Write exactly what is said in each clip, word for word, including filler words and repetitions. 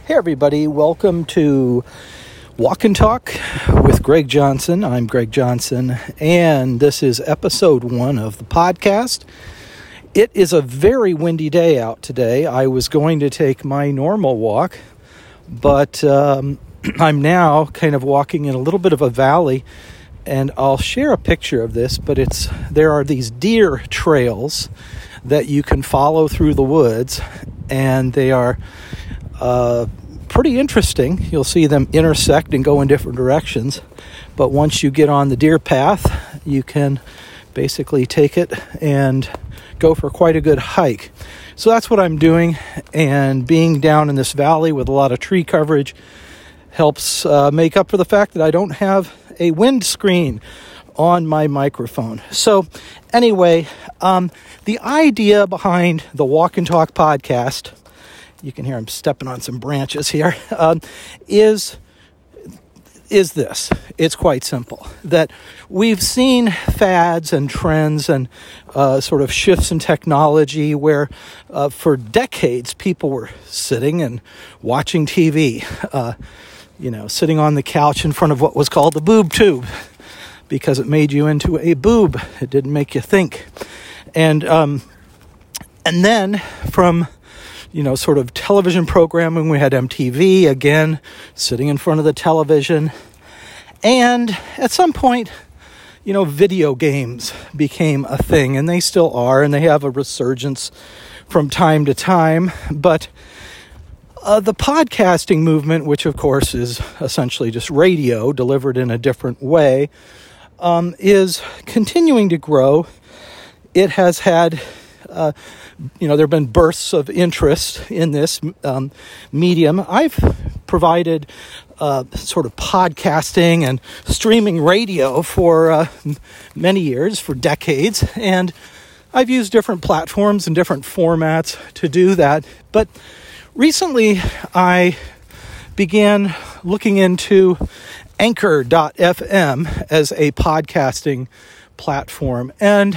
Hey everybody, welcome to Walk and Talk with Greg Johnson. I'm Greg Johnson, and this is episode one of the podcast. It is a very windy day out today. I was going to take my normal walk, but um, I'm now kind of walking in a little bit of a valley, and I'll share a picture of this, but it's there are these deer trails that you can follow through the woods, and they are Uh, pretty interesting. You'll see them intersect and go in different directions. But once you get on the deer path, you can basically take it and go for quite a good hike. So that's what I'm doing. And being down in this valley with a lot of tree coverage helps uh, make up for the fact that I don't have a windscreen on my microphone. So anyway, um, the idea behind the Walk and Talk podcast, you can hear I'm stepping on some branches here, um, is, is this. It's quite simple. That we've seen fads and trends and uh, sort of shifts in technology where uh, for decades people were sitting and watching T V, uh, you know, sitting on the couch in front of what was called the boob tube because it made you into a boob. It didn't make you think. And, um, and then from you know, sort of television programming, we had M T V, again, sitting in front of the television. And at some point, you know, video games became a thing, and they still are, and they have a resurgence from time to time. But uh, the podcasting movement, which of course is essentially just radio delivered in a different way, um, is continuing to grow. It has had Uh, you know, there have been bursts of interest in this um, medium. I've provided uh, sort of podcasting and streaming radio for uh, many years, for decades, and I've used different platforms and different formats to do that. But recently, I began looking into Anchor dot f m as a podcasting platform, and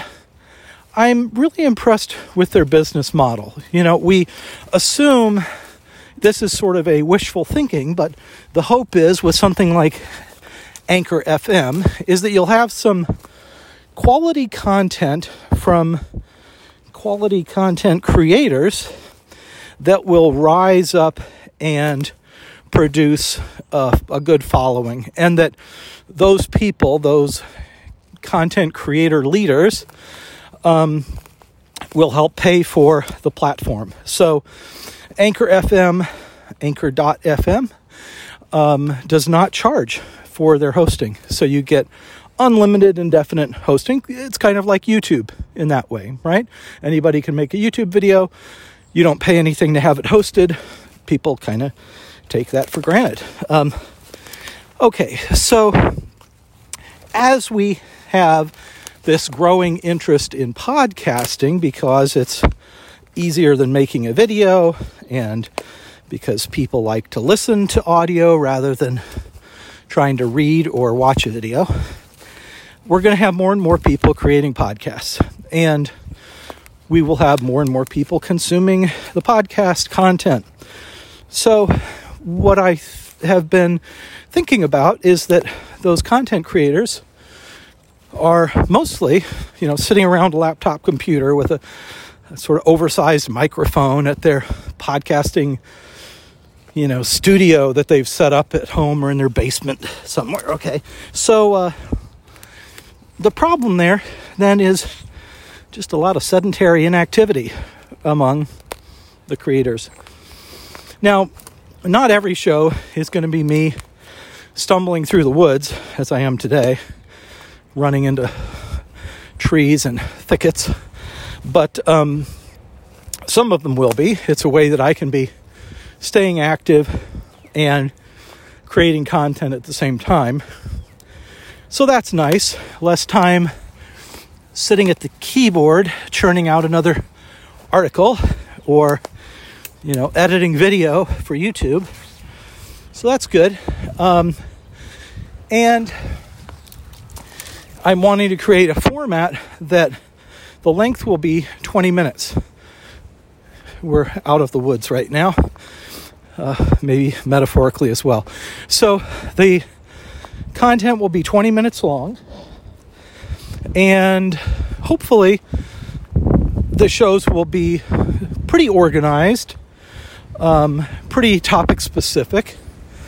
I'm really impressed with their business model. You know, we assume this is sort of a wishful thinking, but the hope is with something like Anchor F M is that you'll have some quality content from quality content creators that will rise up and produce a, a good following, and that those people, those content creator leaders, Um, will help pay for the platform. So Anchor F M, Anchor dot f m, um, does not charge for their hosting. So you get unlimited, indefinite hosting. It's kind of like YouTube in that way, right? Anybody can make a YouTube video. You don't pay anything to have it hosted. People kind of take that for granted. Um, okay, so as we have this growing interest in podcasting because it's easier than making a video and because people like to listen to audio rather than trying to read or watch a video, we're going to have more and more people creating podcasts, and we will have more and more people consuming the podcast content. So what I th- have been thinking about is that those content creators are mostly, you know, sitting around a laptop computer with a, a sort of oversized microphone at their podcasting, you know, studio that they've set up at home or in their basement somewhere. Okay. So, uh, the problem there then is just a lot of sedentary inactivity among the creators. Now, not every show is going to be me stumbling through the woods as I am today, running into trees and thickets, but um, some of them will be. It's a way that I can be staying active and creating content at the same time. So that's nice. Less time sitting at the keyboard churning out another article or, you know, editing video for YouTube. So that's good. Um, and I'm wanting to create a format that the length will be twenty minutes. We're out of the woods right now. uh, maybe metaphorically as well. So the content will be twenty minutes long, and hopefully the shows will be pretty organized, um, pretty topic specific,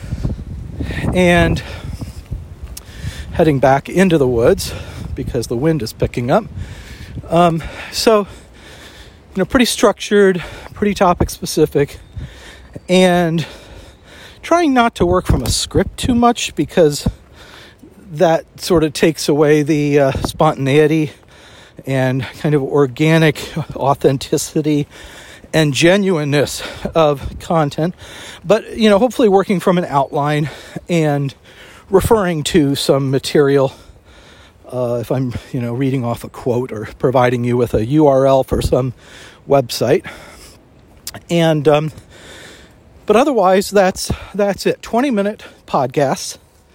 and heading back into the woods because the wind is picking up. Um, so, you know, pretty structured, pretty topic specific, and trying not to work from a script too much because that sort of takes away the uh, spontaneity and kind of organic authenticity and genuineness of content. But, you know, hopefully working from an outline and referring to some material, uh, if I'm, you know, reading off a quote or providing you with a U R L for some website. And, um, but otherwise, that's, that's it. twenty minute podcasts.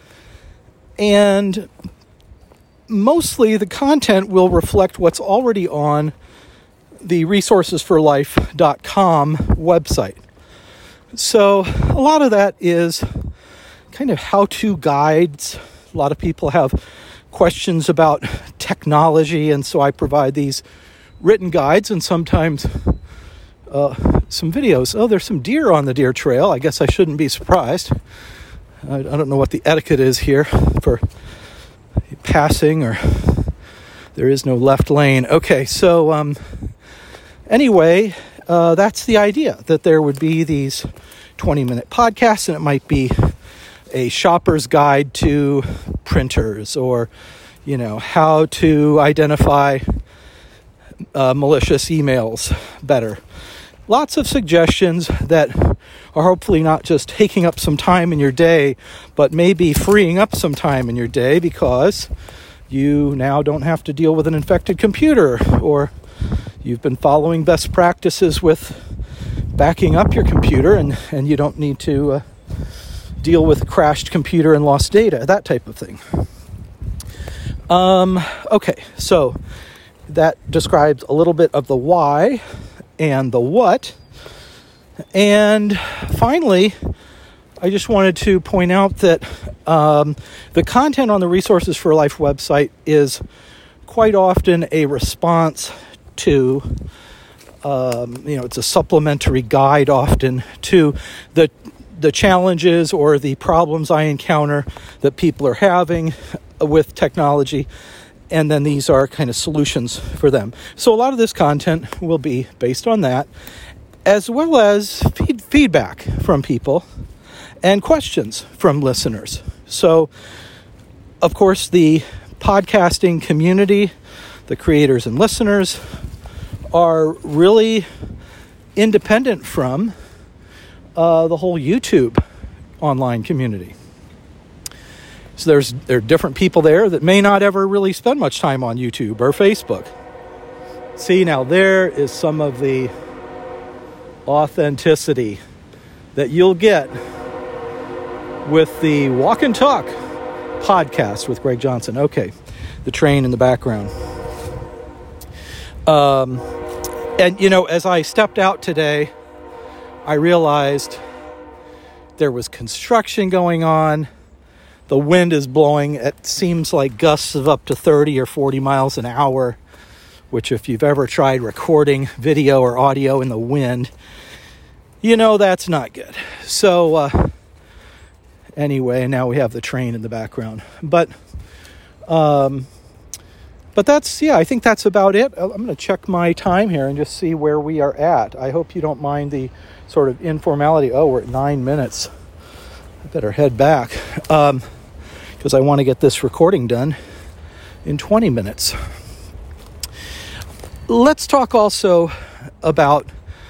And mostly the content will reflect what's already on the resources for life dot com website. So a lot of that is kind of how-to guides. A lot of people have questions about technology, and so I provide these written guides and sometimes uh, some videos. Oh, there's some deer on the deer trail. I guess I shouldn't be surprised. I, I don't know what the etiquette is here for passing, or there is no left lane. Okay, so um, anyway, uh, that's the idea, that there would be these twenty minute podcasts, and it might be a shopper's guide to printers, or, you know, how to identify uh, malicious emails better. Lots of suggestions that are hopefully not just taking up some time in your day, but maybe freeing up some time in your day because you now don't have to deal with an infected computer, or you've been following best practices with backing up your computer and, and you don't need to uh, deal with a crashed computer and lost data, that type of thing. Um, okay, so that describes a little bit of the why and the what. And finally, I just wanted to point out that um, the content on the Resources for Life website is quite often a response to, um, you know, it's a supplementary guide often to the the challenges or the problems I encounter that people are having with technology. And then these are kind of solutions for them. So a lot of this content will be based on that, as well as feed, feedback from people and questions from listeners. So, of course, the podcasting community, the creators and listeners, are really independent from uh, the whole YouTube online community. So there's there are different people there that may not ever really spend much time on YouTube or Facebook. See, now there is some of the authenticity that you'll get with the Walk and Talk podcast with Greg Johnson. Okay, the train in the background. Um, and, you know, as I stepped out today, I realized there was construction going on. The wind is blowing. It seems like gusts of up to thirty or forty miles an hour, which if you've ever tried recording video or audio in the wind, you know that's not good. So uh, anyway, now we have the train in the background. But um, but that's, yeah, I think that's about it. I'm going to check my time here and just see where we are at. I hope you don't mind the sort of informality. Oh, we're at nine minutes. I better head back um, because I want to get this recording done in twenty minutes. Let's talk also about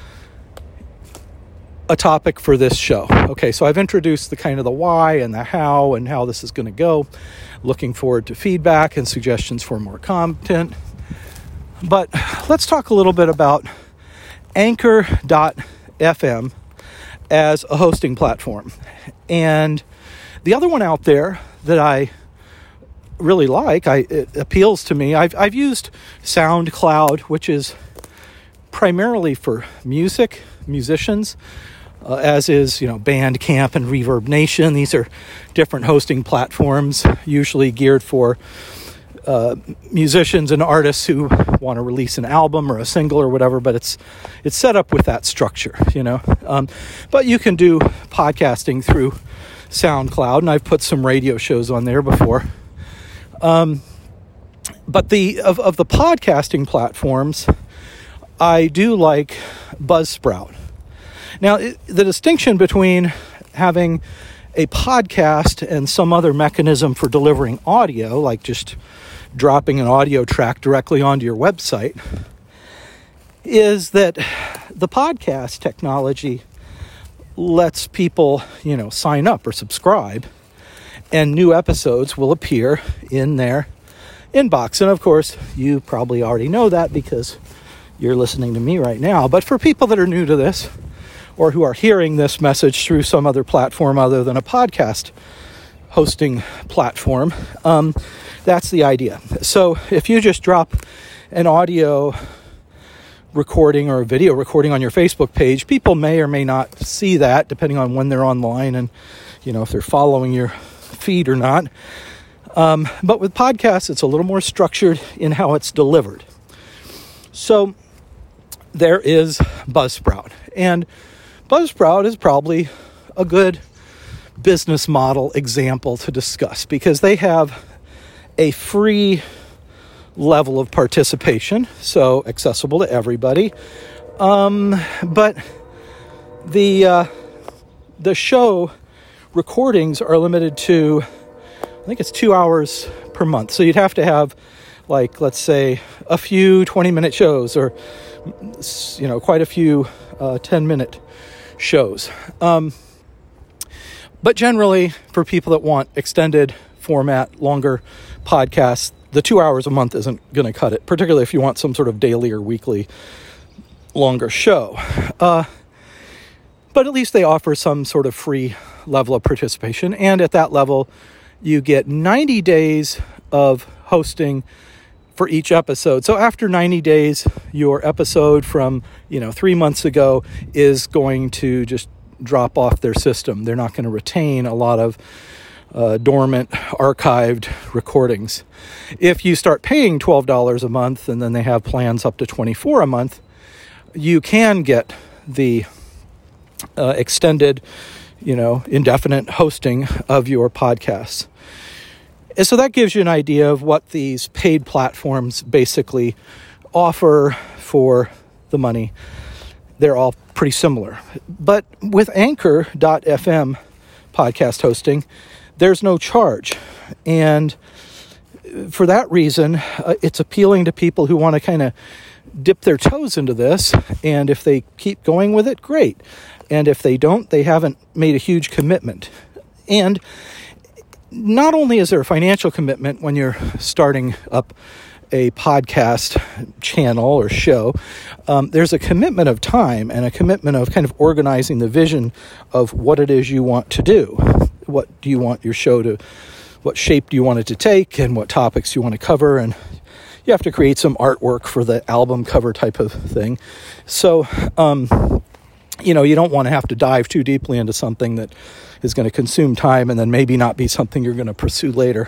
a topic for this show. Okay, so I've introduced the kind of the why and the how and how this is going to go. Looking forward to feedback and suggestions for more content. But let's talk a little bit about Anchor dot f m as a hosting platform. And the other one out there that I really like, I, it appeals to me. I've I've used SoundCloud, which is primarily for music, musicians. uh, as is, you know, Bandcamp and Reverb Nation. These are different hosting platforms, usually geared for uh, musicians and artists who want to release an album or a single or whatever, but it's it's set up with that structure, you know. Um, but you can do podcasting through SoundCloud, and I've put some radio shows on there before. Um, but the of, of the podcasting platforms, I do like Buzzsprout. Now, it, the distinction between having a podcast and some other mechanism for delivering audio, like just dropping an audio track directly onto your website, is that the podcast technology lets people, you know, sign up or subscribe, and new episodes will appear in their inbox. And of course, you probably already know that because you're listening to me right now. But for people that are new to this, or who are hearing this message through some other platform other than a podcast hosting platform, um, that's the idea. So if you just drop an audio recording or a video recording on your Facebook page, people may or may not see that depending on when they're online and, you know, if they're following your feed or not. Um, but with podcasts, it's a little more structured in how it's delivered. So there is Buzzsprout, and Buzzsprout is probably a good business model example to discuss because they have a free level of participation, so accessible to everybody. Um, but the uh, the show recordings are limited to, I think it's two hours per month. So you'd have to have, like, let's say, a few twenty-minute shows, or, you know, quite a few uh, ten-minute shows. Um, but generally, for people that want extended format, longer podcasts, the two hours a month isn't going to cut it, particularly if you want some sort of daily or weekly longer show. Uh, but at least they offer some sort of free level of participation. And at that level, you get ninety days of hosting for each episode. So after ninety days, your episode from, you know, three months ago is going to just drop off their system. They're not going to retain a lot of uh, dormant, archived recordings. If you start paying twelve dollars a month, and then they have plans up to twenty-four dollars a month, you can get the uh, extended, you know, indefinite hosting of your podcasts. And so that gives you an idea of what these paid platforms basically offer for the money. They're all pretty similar. But with Anchor dot f m podcast hosting, there's no charge. And for that reason, uh, it's appealing to people who want to kind of dip their toes into this. And if they keep going with it, great. And if they don't, they haven't made a huge commitment. And not only is there a financial commitment when you're starting up a podcast channel or show, um, there's a commitment of time and a commitment of kind of organizing the vision of what it is you want to do. What do you want your show to, what shape do you want it to take, and what topics you want to cover, and you have to create some artwork for the album cover type of thing. So, um, you know, you don't want to have to dive too deeply into something that is going to consume time and then maybe not be something you're going to pursue later.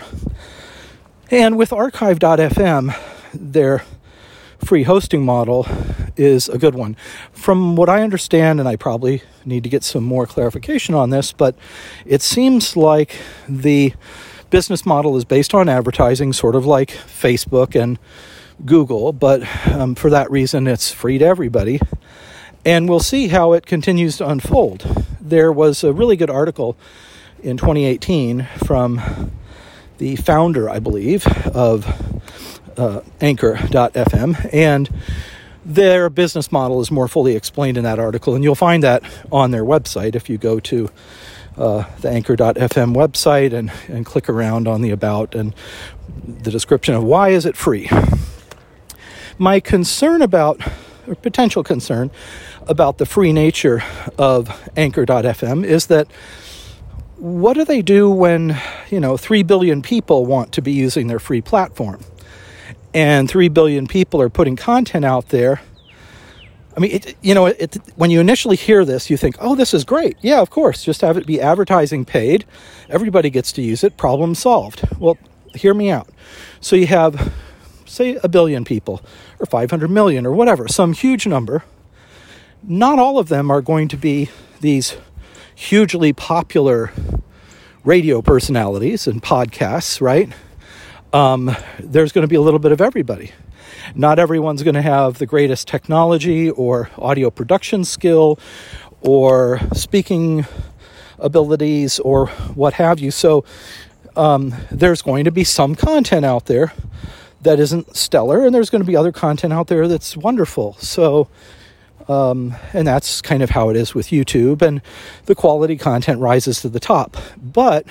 And with Archive dot f m, their free hosting model is a good one. From what I understand, and I probably need to get some more clarification on this, but it seems like the business model is based on advertising, sort of like Facebook and Google, but um, for that reason, it's free to everybody. And we'll see how it continues to unfold. There was a really good article in twenty eighteen from the founder, I believe, of uh, Anchor dot f m, and their business model is more fully explained in that article, and you'll find that on their website if you go to uh, the Anchor dot f m website and, and click around on the About and the description of why is it free. My concern about, or potential concern about the free nature of Anchor dot f m is that what do they do when, you know, three billion people want to be using their free platform? And three billion people are putting content out there. I mean, it, you know, it, when you initially hear this, you think, oh, this is great. Yeah, of course, just have it be advertising paid. Everybody gets to use it. Problem solved. Well, hear me out. So you have, say, a billion people or five hundred million or whatever, some huge number. Not all of them are going to be these hugely popular radio personalities and podcasts, right? Um, there's going to be a little bit of everybody. Not everyone's going to have the greatest technology or audio production skill or speaking abilities or what have you. So um, there's going to be some content out there that isn't stellar, and there's going to be other content out there that's wonderful. So, um, and that's kind of how it is with YouTube, and the quality content rises to the top. But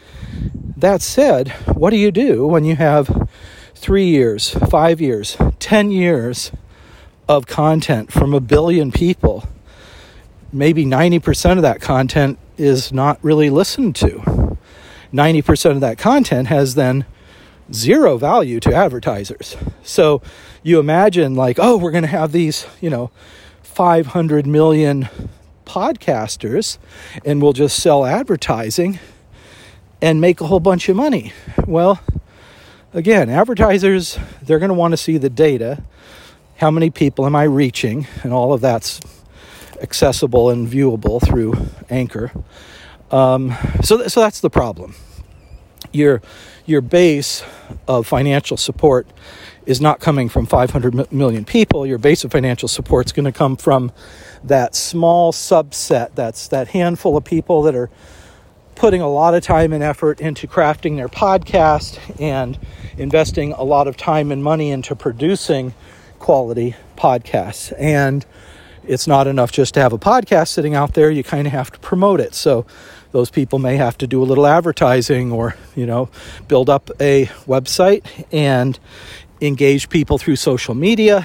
that said, what do you do when you have three years, five years, ten years of content from a billion people? Maybe ninety percent of that content is not really listened to. ninety percent of that content has then zero value to advertisers. So you imagine like, oh, we're going to have these, you know, five hundred million podcasters and we'll just sell advertising and make a whole bunch of money. Well, again, advertisers, they're going to want to see the data. How many people am I reaching? And all of that's accessible and viewable through Anchor. Um, so, th- so that's the problem. Your, your base of financial support is not coming from five hundred million people. Your base of financial support is going to come from that small subset, that's that handful of people that are putting a lot of time and effort into crafting their podcast and investing a lot of time and money into producing quality podcasts. And it's not enough just to have a podcast sitting out there. You kind of have to promote it. So those people may have to do a little advertising or, you know, build up a website and engage people through social media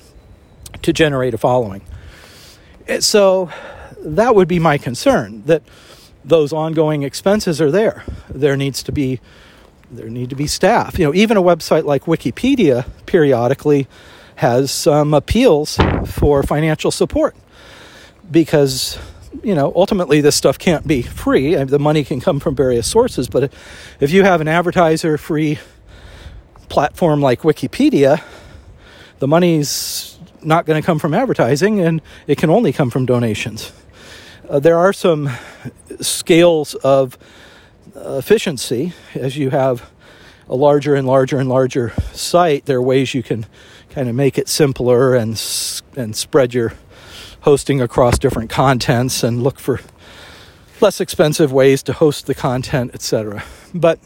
to generate a following. So that would be my concern, that those ongoing expenses are there. There needs to be, there need to be staff. You know, even a website like Wikipedia periodically has some appeals for financial support because, you know, ultimately this stuff can't be free. The money can come from various sources, but if you have an advertiser-free platform like Wikipedia, the money's not going to come from advertising and it can only come from donations. Uh, there are some scales of uh, efficiency. As you have a larger and larger and larger site, there are ways you can kind of make it simpler and and spread your hosting across different contents and look for less expensive ways to host the content, et cetera. But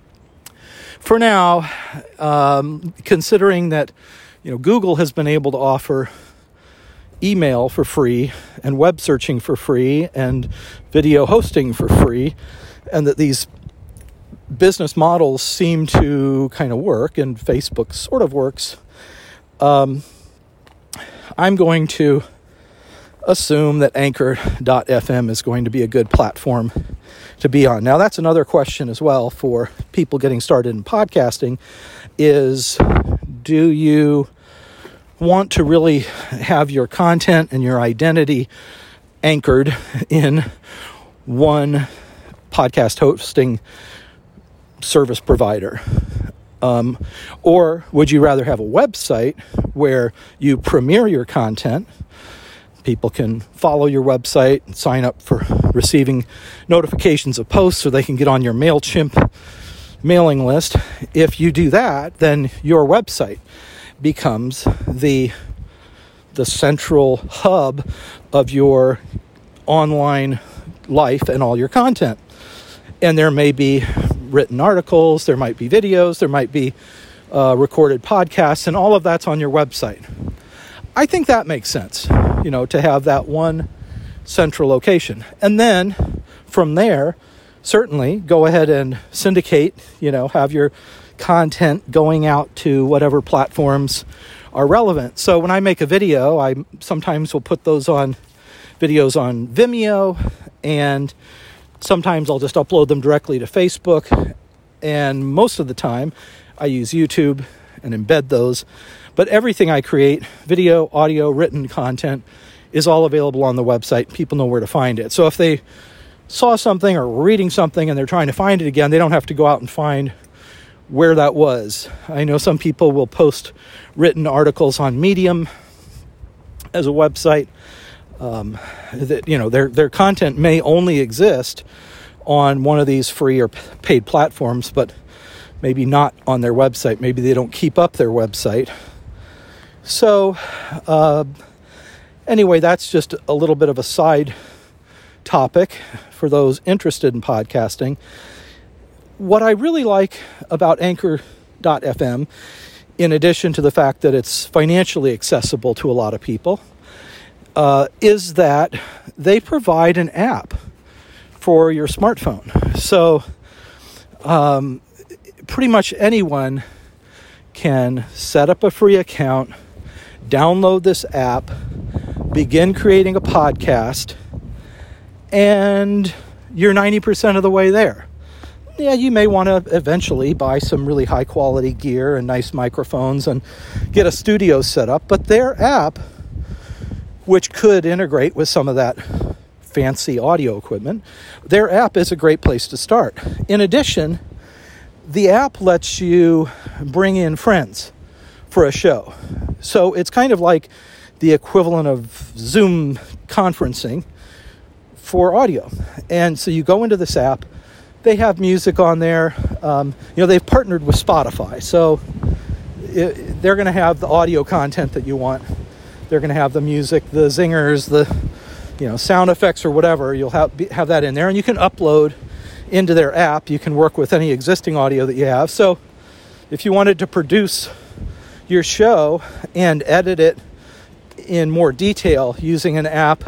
for now, um, considering that, you know, Google has been able to offer email for free and web searching for free and video hosting for free, and that these business models seem to kind of work, and Facebook sort of works, um, I'm going to assume that Anchor dot f m is going to be a good platform to be on. Now, that's another question as well for people getting started in podcasting is, do you want to really have your content and your identity anchored in one podcast hosting service provider? Um, or would you rather have a website where you premiere your content? People can follow your website and sign up for receiving notifications of posts so they can get on your MailChimp mailing list. If you do that, then your website becomes the the central hub of your online life and all your content. And there may be written articles, there might be videos, there might be uh, recorded podcasts, and all of that's on your website. I think that makes sense, you know, to have that one central location. And then from there, certainly go ahead and syndicate, you know, have your content going out to whatever platforms are relevant. So when I make a video, I sometimes will put those on videos on Vimeo, and sometimes I'll just upload them directly to Facebook, and most of the time I use YouTube and embed those. But everything I create, video, audio, written content, is all available on the website. People know where to find it. So if they saw something or were reading something and they're trying to find it again, they don't have to go out and find where that was. I know some people will post written articles on Medium as a website. Um, that, you know, their their content may only exist on one of these free or paid platforms, but maybe not on their website. Maybe they don't keep up their website. So, uh, anyway, that's just a little bit of a side topic for those interested in podcasting. What I really like about Anchor dot f m, in addition to the fact that it's financially accessible to a lot of people, uh, is that they provide an app for your smartphone. So um, pretty much anyone can set up a free account, download this app, begin creating a podcast, and you're ninety percent of the way there. Yeah, you may want to eventually buy some really high quality gear and nice microphones and get a studio set up, but their app, which could integrate with some of that fancy audio equipment, their app is a great place to start. In addition, the app lets you bring in friends for a show. So it's kind of like the equivalent of Zoom conferencing for audio. And so you go into this app, they have music on there. Um, you know, they've partnered with Spotify. So it, they're going to have the audio content that you want. They're going to have the music, the zingers, the, you know, sound effects or whatever. You'll have have that in there, and you can upload into their app. You can work with any existing audio that you have. So if you wanted to produce your show and edit it in more detail using an app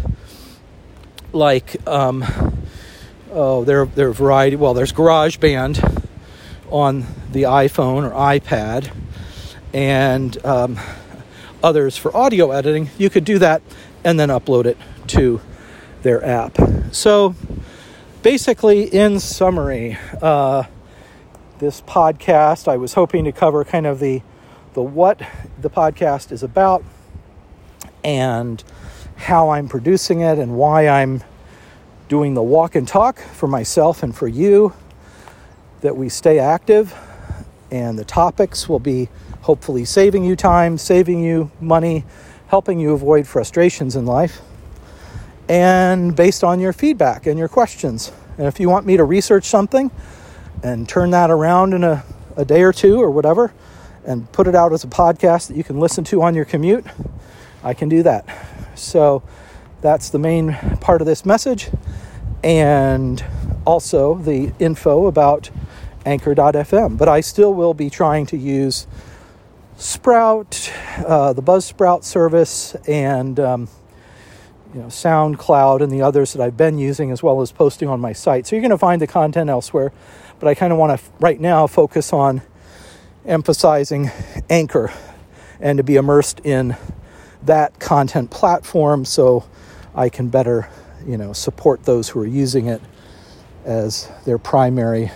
like, um, oh, there, there are a variety. Well, there's GarageBand on the iPhone or iPad, and um, others for audio editing. You could do that and then upload it to their app. So basically, in summary, uh, this podcast, I was hoping to cover kind of the the what the podcast is about and how I'm producing it and why I'm doing the walk and talk for myself and for you, that we stay active, and the topics will be hopefully saving you time, saving you money, helping you avoid frustrations in life, and based on your feedback and your questions. And if you want me to research something and turn that around in a, a day or two or whatever, and put it out as a podcast that you can listen to on your commute, I can do that. So that's the main part of this message, and also the info about Anchor dot f m. But I still will be trying to use Sprout, uh, the Buzzsprout service, and um, you know, SoundCloud and the others that I've been using, as well as posting on my site. So you're going to find the content elsewhere, but I kind of want to right now focus on emphasizing Anchor and to be immersed in that content platform so I can better, you know, support those who are using it as their primary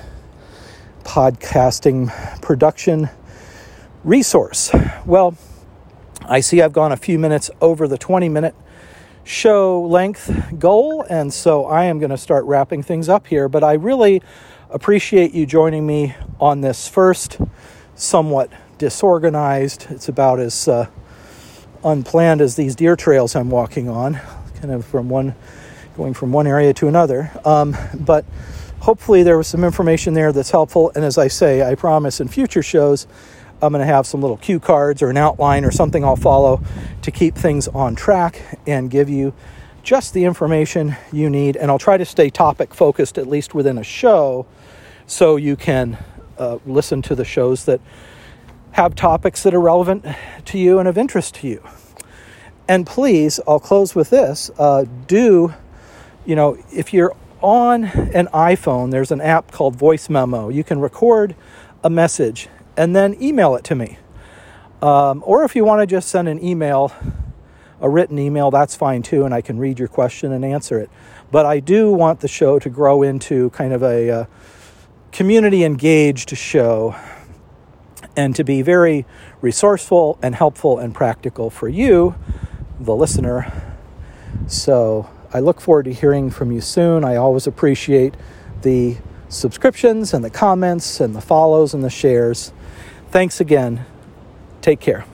podcasting production resource. Well, I see I've gone a few minutes over the twenty minute show length goal, and so I am going to start wrapping things up here, but I really appreciate you joining me on this first somewhat disorganized, it's about as uh, unplanned as these deer trails I'm walking on, kind of from one going from one area to another, um, but hopefully there was some information there that's helpful. And as I say, I promise in future shows I'm going to have some little cue cards or an outline or something I'll follow to keep things on track and give you just the information you need. And I'll try to stay topic focused, at least within a show, so you can uh, listen to the shows that have topics that are relevant to you and of interest to you. And please, I'll close with this. Uh, do, you know, if you're on an iPhone, there's an app called Voice Memo. You can record a message and then email it to me. Um, or if you want to just send an email, a written email, that's fine too, and I can read your question and answer it. But I do want the show to grow into kind of a uh, community engaged show. and to be very resourceful and helpful and practical for you, the listener. So I look forward to hearing from you soon. I always appreciate the subscriptions and the comments and the follows and the shares. Thanks again. Take care.